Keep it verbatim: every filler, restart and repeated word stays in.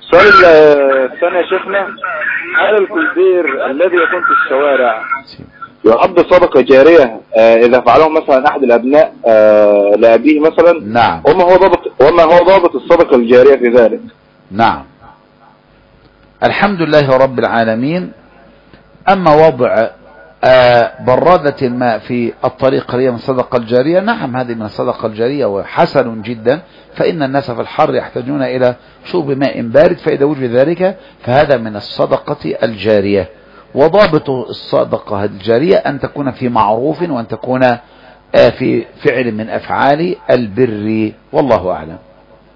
السؤال الثاني يا شيخنا، هل الكولدير الذي يكون في الشوارع يعد صدقة جارية إذا فعله مثلا أحد الأبناء لأبيه مثلا؟ نعم. وما هو ضابط وما هو ضابط الصدقة الجارية في ذلك؟ نعم. الحمد لله رب العالمين. أما وضع برادة الماء في الطريق هي من الصدقة الجارية، نعم هذه من الصدقة الجارية وحسن جدا، فإن الناس في الحر يحتاجون إلى شرب ماء بارد، فإذا وجد ذلك فهذا من الصدقة الجارية. وضابط الصدقة الجارية أن تكون في معروف وأن تكون في فعل من أفعال البر، والله أعلم.